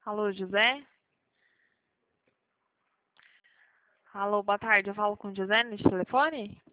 Alô, José? Alô, boa tarde. Eu falo com o José nesse telefone?